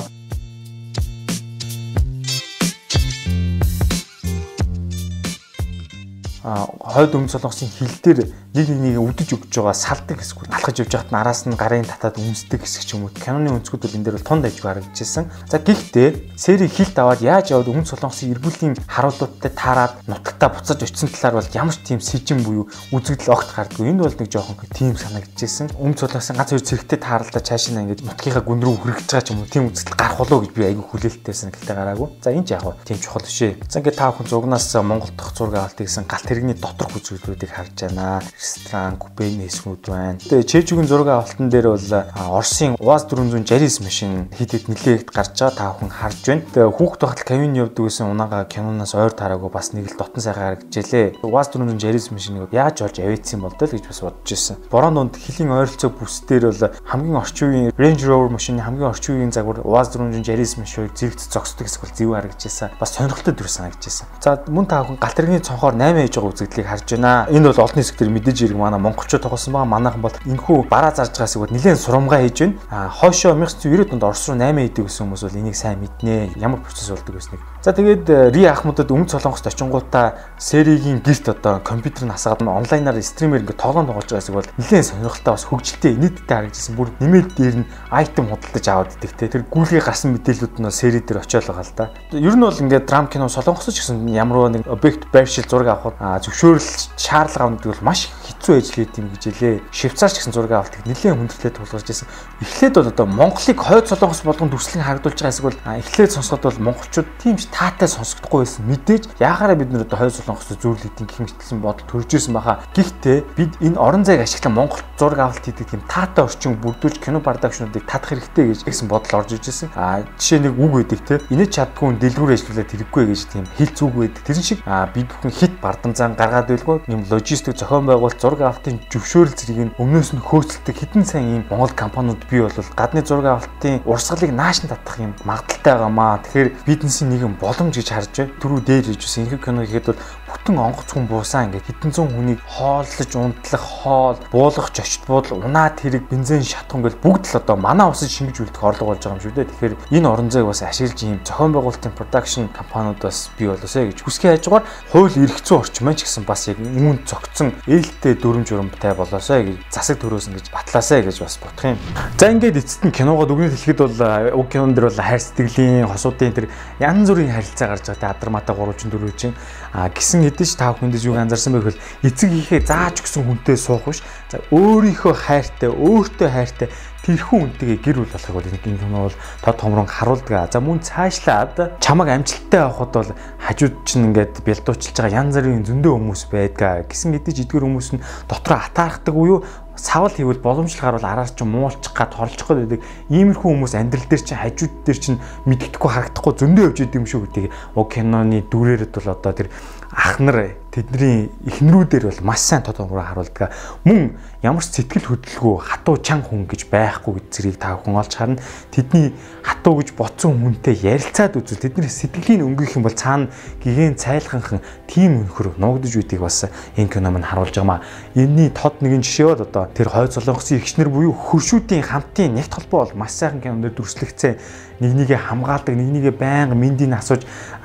Хойд өмнө Солонгосын хил дээр нэг нэгийг үдэж өгч байгаа салдаг хэсгүүд алхаж явж байхад нараас нь гарын татаад үнсдэг хэсэг ч юм уу. Киноны өнцгүүд бол энэ дээр бол тунд ажиг харагдаж байсан. За гэхдээ сери хилд аваад яаж яваад өмнө Солонгосын эргүүлийн харуултуудтай таарад нутагтаа буцаж очисон талаар бол ямар ч тийм сэжин буюу үзэгдэл огт гардаггүй. Энэ бол нэг жоохон тийм санагдаж байсан. Өмнө Солонгосын ганц хоёр зэрэгтэй тааралдаа цаашаа ингэж нутгийнхаа гүн рүү хүргэж байгаа ч юм уу. Тийм үзэгдэл гарах болоо гэж би айгүй хүлээлттэйсэн. Гэхдээ гараагүй. За энэ ч яг нь тийм чухал бишээ. За ингээд та бүхэн зугнаас Монгол дахь зураг авалт гэсэн галт тэрэгний доторх үзэгдлүүдийг харж байна. Ресторан, купений хэсгүүд байна. Тэгээ Чэжүүгийн зураг авалтан дээр бол Оросын УАЗ дөрвөн шарийс машин хэд хэд нэлээд гарч байгаа та бүхэн харж байна. Тэгээ хүүхд багт кавин явдаг гэсэн унаага киноноос ойр тараагүй бас нэг л дотн сайхан харагдажээ. УАЗ дөрвөн шарийс машиныг яаж олж авээдсэн бол доо гэж бас бодож ирсэн. Борон донд хилийн ойролцоо бүсдээр бол хамгийн орчин үеийн Range Rover машины хамгийн орчин үеийн загвар УАЗ дөрвөн шарийс машиныг зэрэгт зогсдог хэсэг бол зэв харагдажсэн. Бас сонирхолтой дүр санагдажсэн. За мөн та бүхэн галт тэрэгний цонхоор найман ээж байгаа үзэгдлийг харж байна. Энэ бол олон хэсэг төр мэдээж хэрэг манай монголчууд тоглосон байгаа. Манайхан бол энэхүү бараа зарж байгаа хэсгүүд нэлээд сурамгаа хийж байна. А хойшоо 천구90-ад онд Орос руу найман идэг гэсэн хүмүүс бол энийг сайн мэднэ. Ямар процесс болдог гэснэг. За тэгээд Ри Ахмадад өмнө Солонгост очингуудаа серигийн гэрт одоо компьютер насаад онлайнаар стримээр ингээд тоглоом тоглож байгаа хэсэг бол нэлээд сонирхолтой бас хөгжилтэй нийтдээ харагдсан. Бүр нэмээд дээр нь айтем худалдаж аваад идэг те. Тэр гүйлгээ гарсан мэдээлүүд нь сери дээр очиол байгаа л да. Ер нь бол ингээд драм кино Солонгост ч гэсэн ямар нэг объект байршил зураг авахд зөвшөөрөл шаардлага авдаг бол маш хэцүү ажилладаг юм гэж хэлээ. Швейцарч гэсэн зураг авалтыг нэлээд хүндрэлтэй тулгарч байсан. Эхлээд бол одоо Монголыг хойд Солонгос болгон дүрслэн харагдуулж байгаа хэсэг бол эхлээд сонсоход бол монголчууд тийм ч таатай сонсогдохгүй байсан. Мэдээж яахаараа бид нэр одоо хойд Солонгост зөөрлөдийн гэх мэтэлсэн бодол төрж ирсэн баха. Гэхдээ бид энэ орон зайг ашиглан Монгол зураг авалт хийдэг тийм таатай орчин бүрдүүлж кино продакшнуудыг татах хэрэгтэй гэж гэсэн бодол орж иж байсан. А жишээ нэг үг байдаг те. Инеж чаддгүй дэлгүүр ажиллуулаад хэрэггүй гэж тийм хэлц үг байдаг. Тэрэн шиг бид бүхэн хит бардамзаан гаргаад байлгүй юм логистик зохион байгуулалт зураг авалтын зөвшөөрөл зэргийг нь өмнөөс нь хөөцөлдөг хэдэн сайн ийм Монгол компаниуд бий бол гадны зураг авалтын урсгалыг нааш нь татах юм магадaltaй байгаамаа. Тэгэхээр бизнесийн нэгэн боломж гэж харж байна. Түрүү дээр ирж байсан энэ кино гэхэд бол бүтэн онгоц хүн буусаа ингээд хэдэн зуун хүнийг хооллож унтлах, хоол, буулгах, жочд буудал, унаад хэрэг, бензин шатхан гэл бүгд л одоо манаа усаж шингэж үлдэх орлого болж байгаа юм шүү дээ. Тэгэхээр энэ орон зайг бас ашиглаж ийм зохион байгуулалтын production компаниуд бас бий болоосэй гэж хүсгийн хажуугаар хууль эрх зүйн орчин маань ч гэсэн бас яг үүнд цогцсон ээлтэй дүрм журамтай болоосэй гэж засаг төрөөсөн гэж батлаасай гэж бас бодох юм. За ингээд эцэст нь киногоо дүгнэлт хэлэхэд бол уг кинон дэр бол хайр сэтгэлийн хосуудын тэр янз бүрийн харилцаа гарч байгаа. Адарматай гурван дөрвөн а гисэн хэдэж та бүхэнд юуг анзаарсан бэ гэвэл эцэг ихээ зааж өгсөн хүнтэй суух биш. За өөрийнхөө хайртай, өөртөө хайртай тэрхүү үнтэйгээ гэр бүл болохыг бол энэ кино бол тод томрон харуулдаг. За мөн цаашлаад чамаг амжилттай авахд бол хажууд чинь ингээд бэлдуучилж байгаа янз бүрийн зөндөө хүмүүс байдаг. Гисэн хэдэж эдгээр хүмүүс нь дотроо атаархдаг уу юу? Савал хийвэл боломжлохоор бол араар чинь муулчих гад хорлчих гээд байдаг. Иймэрхүү хүмүүс амьдрал дээр чинь хажууд дээр чинь мэддэхгүй харагдахгүй зөндөө явж идэв юм шүү гэдэг. Уг киноны дүрээрд бол одоо тэр ах нар тэдний эхнэрүүдээр бол маш сайн тод томроо харуулдаг. Мөн ямар ч сэтгэл хөдлөлгүй хатуу чанга хүн гэж байхгүй гэж зэрийг та бүхэн олж харна. Тэдний хатуу гэж бодсон хүнтэй ярилцаад үзвэл тэдний сэтгэлийн өнгөх юм бол цаана гигэн цайлганхан тийм өнхөр нуугдж үйдгийг бас энэ кино маань харуулж байгаамаа. Энэний тод нэгэн жишээ бол одоо тэр хойд Солонгосын эгчнэр буюу хөршүүдийн хамтын нэгт холбоо бол маш сайхан киноноор дүрслэгцээ. Нэг нэгээ хамгаалдаг, нэг нэгээ байнга мэндийг асууж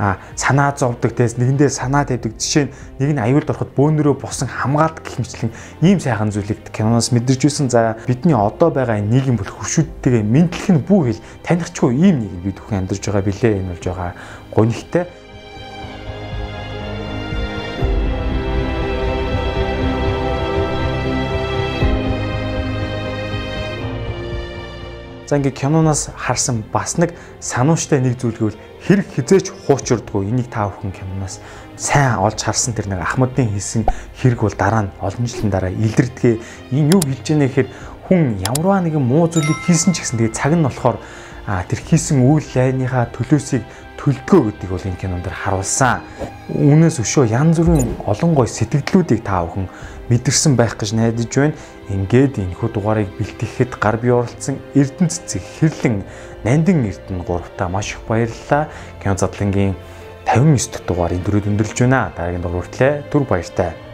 санаа зовдөг, тэс нэгэндээ санаа тавьдаг. Жишээ нь нэг нь аюулд ороход бөөнөрөө босон хамгаалдаг гэх мэтлэн ийм сайхан зүйлийг киноноос мэдэрч байсан. За бидний одоо байгаа нийгэм бол хөршүүдтэйгээ мэдлэх нь бүх хэл танихчгүй ийм нийгэм бид бүхэн амьдарч байгаа билээ. Энэ болж байгаа гонигтай. За ингээд киноноос харсан бас нэг санууштай нэг зүйл гэвэл хэрэг хизээч хуучурдгүй. Энийг та бүхэн киноноос сайн олж харсан тэр нэг Ахмадын хийсэн хэрэг бол дараа нь олон жилийн дараа илэрдгээ. Энэ юу хэлж яана гэхээр хүн ямарваа нэгэн муу зүйлийг хийсэн ч гэсэн тэгээ цаг нь болохоор тэр хийсэн үйл айныхаа төлөөсийг төлдгөө гэдгийг бол энэ кинонд харуулсан. Үүнээс өшөө янз бүрийн олон гоё сэтгэлдлүүдийг та бүхэн мэдэрсэн байх гэж найдаж байна. Ингээд энэхүү дугаарыг бэлтгэхэд гар бие оролцсон Эрдэнэ цэцэг Хэрлэн Нандин Эрдэнэ гуравтаа маш их баярлалаа. Кино задлангийн тавин ёс дахь дугаарыг дөрөв өндөрлж байна. Дараагийн дугаар хүртэл түр баяртай.